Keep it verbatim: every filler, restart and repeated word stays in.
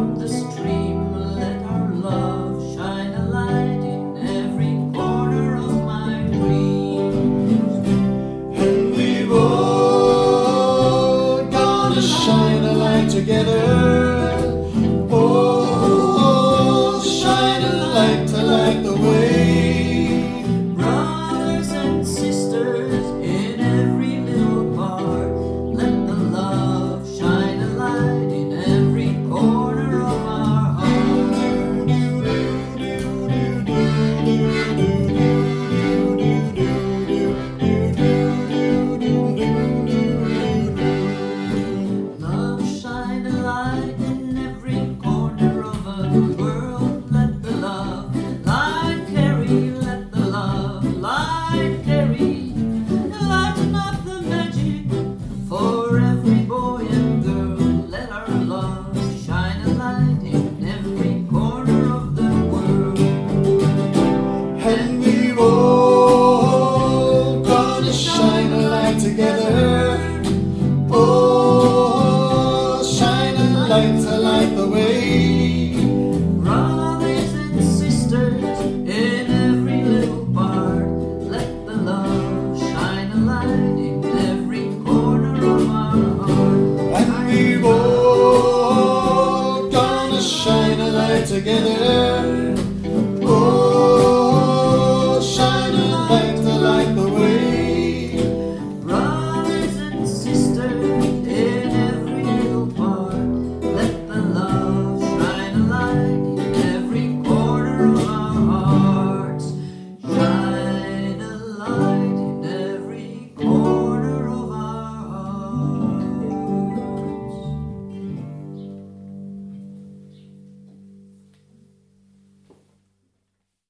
from the stream, let our love shine a light in every corner of my dreams. And we've all gonna shine a light together. Oh, shine a light to light the way. Brothers and sisters in every little part, let the love shine a light in every corner of our heart. Love shine a light in every corner of the world. Let the love light carry, let the love light carry. Lighten up the magic for every boy and girl. Let our love shine a light in every corner of the world. And we've all gonna shine a light together. Oh, shine a light to light the way. Brothers and sisters in every little part, let the love shine a light in every corner of our heart. And we've all gonna shine a light together.